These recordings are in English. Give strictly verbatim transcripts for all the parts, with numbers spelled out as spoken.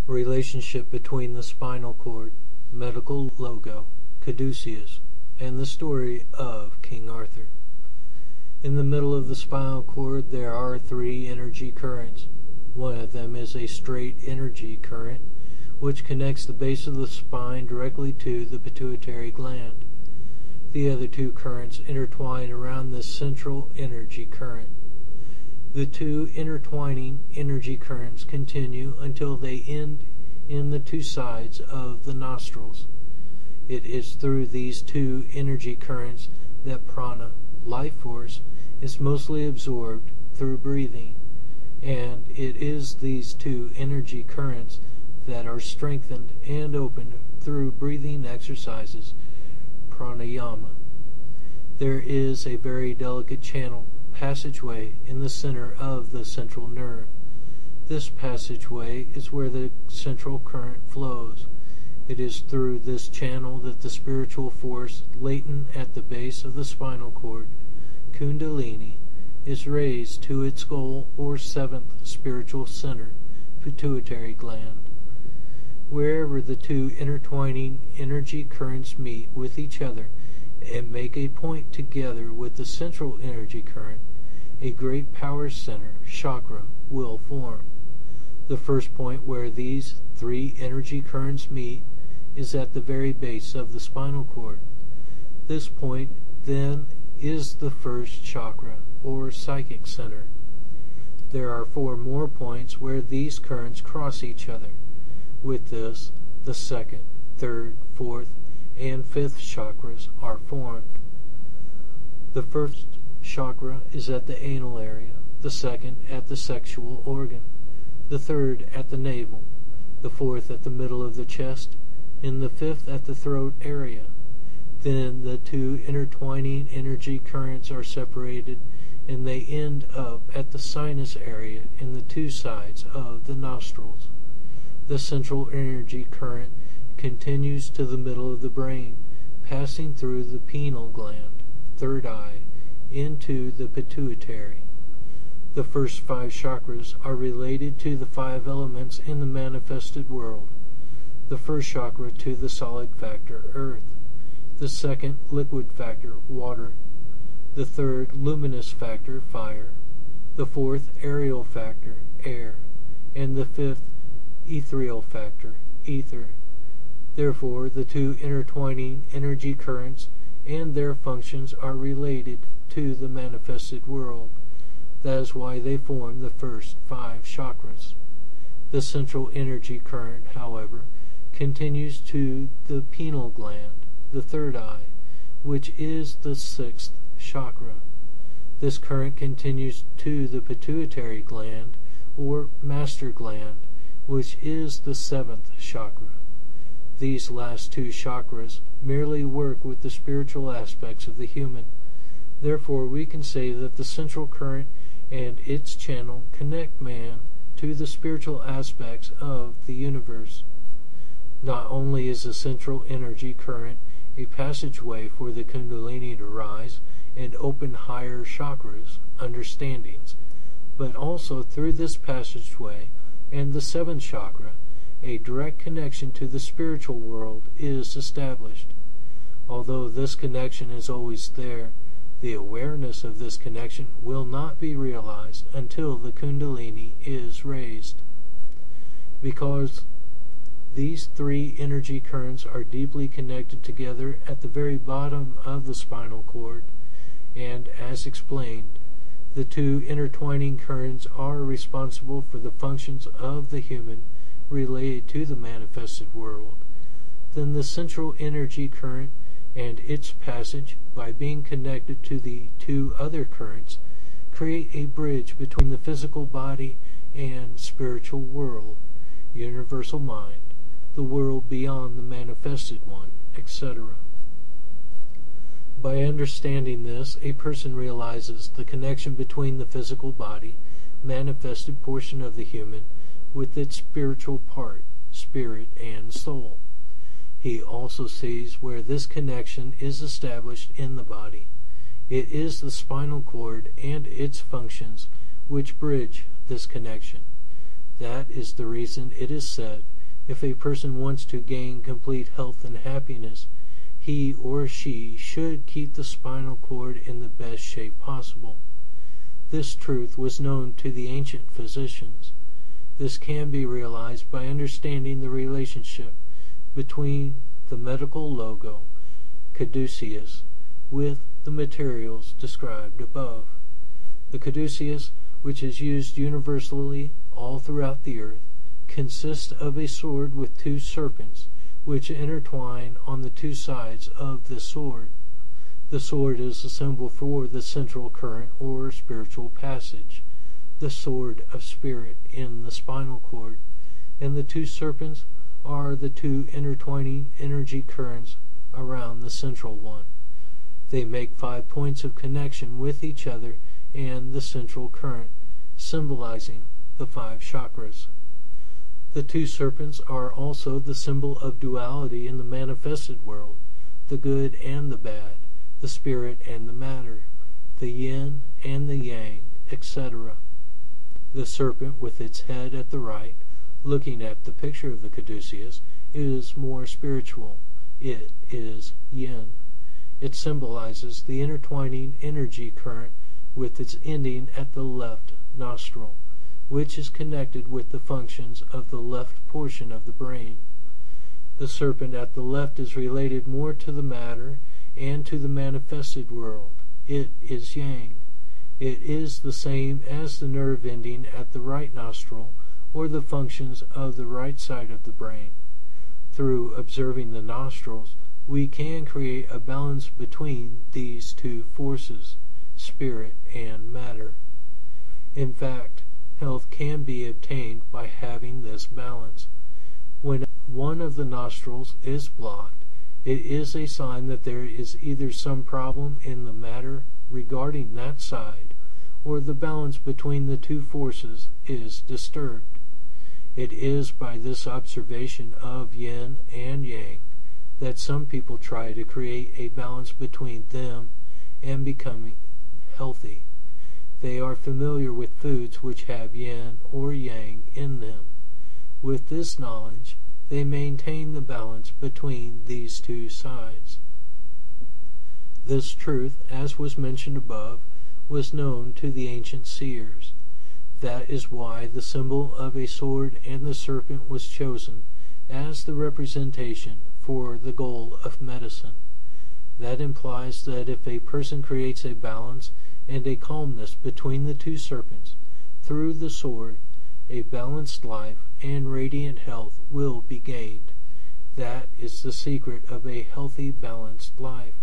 Relationship between the spinal cord, medical logo, caduceus, and the story of King Arthur. In the middle of the spinal cord there are three energy currents. One of them is a straight energy current, which connects the base of the spine directly to the pituitary gland. The other two currents intertwine around this central energy current. The two intertwining energy currents continue until they end in the two sides of the nostrils. It is through these two energy currents that prana, life force, is mostly absorbed through breathing, and it is these two energy currents that are strengthened and opened through breathing exercises, pranayama. There is a very delicate channel, passageway, in the center of the central nerve. This passageway is where the central current flows. It is through this channel that the spiritual force latent at the base of the spinal cord, Kundalini, is raised to its goal or seventh spiritual center, pituitary gland. Wherever the two intertwining energy currents meet with each other and make a point together with the central energy current, a great power center, chakra, will form. The first point where these three energy currents meet is at the very base of the spinal cord. This point, then, is the first chakra, or psychic center. There are four more points where these currents cross each other. With this, the second, third, fourth, and fifth chakras are formed. The first chakra is at the anal area, the second at the sexual organ, the third at the navel, the fourth at the middle of the chest, and the fifth at the throat area. Then the two intertwining energy currents are separated, and they end up at the sinus area in the two sides of the nostrils. The central energy current continues to the middle of the brain, passing through the pineal gland, third eye, into the pituitary. The first five chakras are related to the five elements in the manifested world. The first chakra to the solid factor, earth. The second, liquid factor, water. The third, luminous factor, fire. The fourth, aerial factor, air. And the fifth, ethereal factor, ether. Therefore, the two intertwining energy currents and their functions are related to the manifested world. That is why they form the first five chakras. The central energy current, however, continues to the pineal gland, the third eye, which is the sixth chakra. This current continues to the pituitary gland, or master gland, which is the seventh chakra. These last two chakras merely work with the spiritual aspects of the human. Therefore, we can say that the central current and its channel connect man to the spiritual aspects of the universe. Not only is the central energy current a passageway for the Kundalini to rise and open higher chakras, understandings, but also through this passageway and the seventh chakra, a direct connection to the spiritual world is established. Although this connection is always there, the awareness of this connection will not be realized until the Kundalini is raised. Because these three energy currents are deeply connected together at the very bottom of the spinal cord, and as explained, the two intertwining currents are responsible for the functions of the human related to the manifested world. Then the central energy current and its passage, by being connected to the two other currents, create a bridge between the physical body and spiritual world, universal mind, the world beyond the manifested one, et cetera. By understanding this, a person realizes the connection between the physical body, manifested portion of the human, with its spiritual part, spirit and soul. He also sees where this connection is established in the body. It is the spinal cord and its functions which bridge this connection. That is the reason it is said, if a person wants to gain complete health and happiness, he or she should keep the spinal cord in the best shape possible. This truth was known to the ancient physicians. This can be realized by understanding the relationship between the medical logo, caduceus, with the materials described above. The caduceus, which is used universally all throughout the earth, consists of a sword with two serpents, which intertwine on the two sides of the sword. The sword is a symbol for the central current or spiritual passage, the sword of spirit in the spinal cord, and the two serpents are the two intertwining energy currents around the central one. They make five points of connection with each other and the central current, symbolizing the five chakras. The two serpents are also the symbol of duality in the manifested world, the good and the bad, the spirit and the matter, the yin and the yang, et cetera. The serpent with its head at the right, looking at the picture of the caduceus, is more spiritual. It is yin. It symbolizes the intertwining energy current with its ending at the left nostril, which is connected with the functions of the left portion of the brain. The serpent at the left is related more to the matter and to the manifested world. It is yang. It is the same as the nerve ending at the right nostril or the functions of the right side of the brain. Through observing the nostrils, we can create a balance between these two forces, spirit and matter. In fact, health can be obtained by having this balance. When one of the nostrils is blocked, it is a sign that there is either some problem in the matter regarding that side, or the balance between the two forces is disturbed. It is by this observation of yin and yang that some people try to create a balance between them and becoming healthy. They are familiar with foods which have yin or yang in them. With this knowledge, they maintain the balance between these two sides. This truth, as was mentioned above, was known to the ancient seers. That is why the symbol of a sword and the serpent was chosen as the representation for the goal of medicine. That implies that if a person creates a balance and a calmness between the two serpents, through the sword, a balanced life and radiant health will be gained. That is the secret of a healthy, balanced life.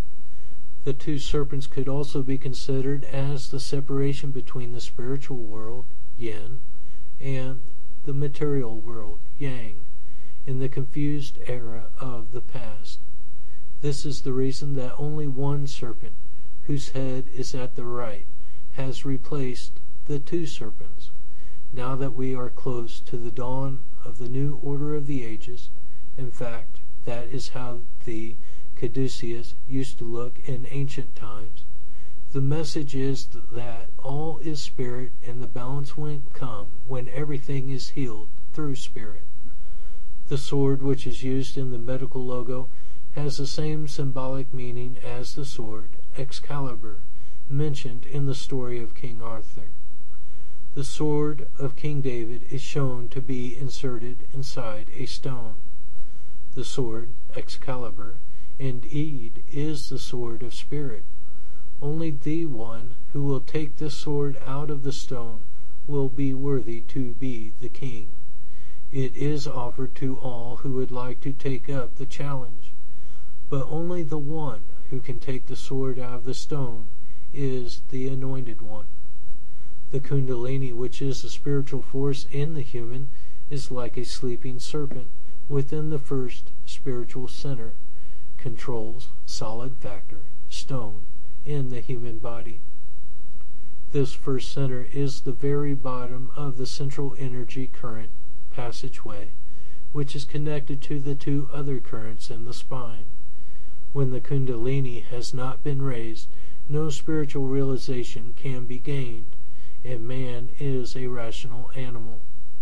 The two serpents could also be considered as the separation between the spiritual world, yin, and the material world, yang, in the confused era of the past. This is the reason that only one serpent, whose head is at the right, has replaced the two serpents. Now that we are close to the dawn of the new order of the ages, in fact, that is how the caduceus used to look in ancient times, the message is that all is spirit and the balance will come when everything is healed through spirit. The sword which is used in the medical logo has the same symbolic meaning as the sword, Excalibur, mentioned in the story of King Arthur. The sword of King David is shown to be inserted inside a stone. The sword, Excalibur, indeed is the sword of spirit. Only the one who will take this sword out of the stone will be worthy to be the king. It is offered to all who would like to take up the challenge, but only the one who can take the sword out of the stone is the anointed one. The Kundalini, which is the spiritual force in the human, is like a sleeping serpent within the first spiritual center, controls solid factor, stone, in the human body. This first center is the very bottom of the central energy current passageway, which is connected to the two other currents in the spine. When the Kundalini has not been raised, no spiritual realization can be gained, and man is a rational animal.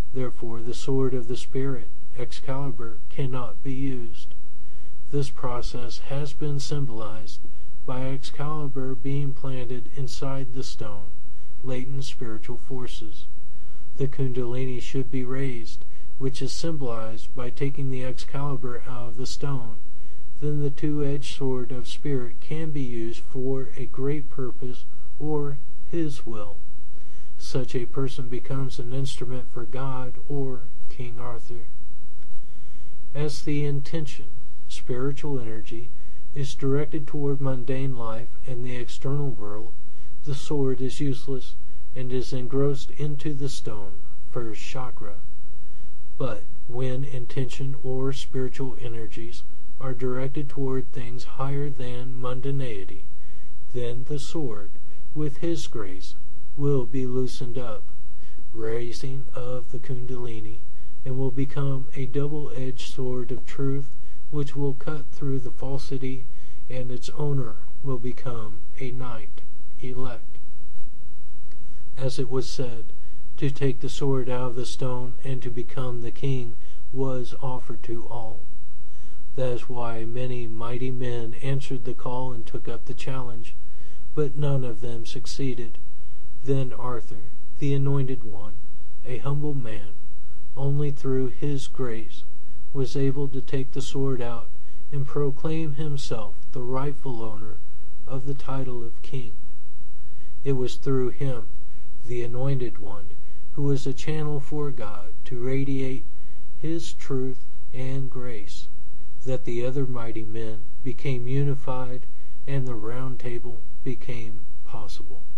Therefore, the sword of the Spirit, Excalibur, cannot be used. This process has been symbolized by Excalibur being planted inside the stone, latent spiritual forces. The Kundalini should be raised, which is symbolized by taking the Excalibur out of the stone. Then the two-edged sword of spirit can be used for a great purpose or His will. Such a person becomes an instrument for God or King Arthur. As the intention, spiritual energy, is directed toward mundane life and the external world, the sword is useless and is engrossed into the stone, first chakra. But when intention or spiritual energies are directed toward things higher than mundanity, then the sword, with His grace, will be loosened up, raising of the Kundalini, and will become a double-edged sword of truth, which will cut through the falsity, and its owner will become a knight elect. As it was said, to take the sword out of the stone and to become the king was offered to all. That is why many mighty men answered the call and took up the challenge, but none of them succeeded. Then Arthur, the anointed one, a humble man, only through his grace, was able to take the sword out and proclaim himself the rightful owner of the title of king. It was through him, the anointed one, who was a channel for God to radiate His truth and grace, that the other mighty men became unified and the round table became possible.